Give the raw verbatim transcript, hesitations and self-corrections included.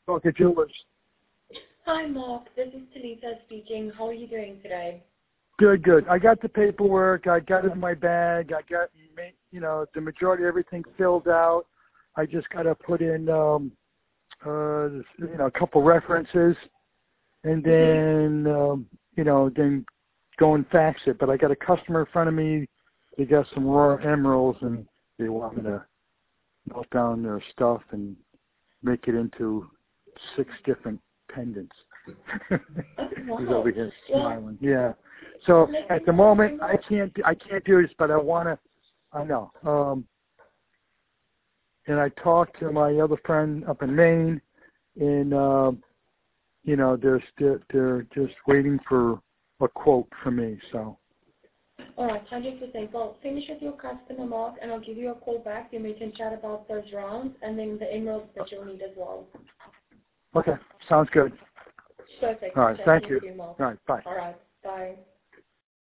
Talk to Jewelers. Hi, Mark. This is Talita speaking. How are you doing today? Good, good. I got the paperwork. I got it in my bag. I got, you know, the majority of everything filled out. I just got to put in, um, uh, you know, a couple references, and then, um, you know, then go and fax it. But I got a customer in front of me. They got some raw emeralds, and they want me to melt down their stuff and make it into six different pendants. Wow. He's over here smiling. Yeah. Yeah. So at the moment, I can't. I can't do this, but I want to. I know. Um, and I talked to my other friend up in Maine, and uh, you know, they're still, they're just waiting for a quote from me. So. All right, one hundred percent. Well, finish with your customer, Mark, and I'll give you a call back, and we can chat about those rounds and then the emeralds that you'll need as well. Okay, sounds good. Perfect. All right, Chat thank to you. you, Mark. All right, bye. All right.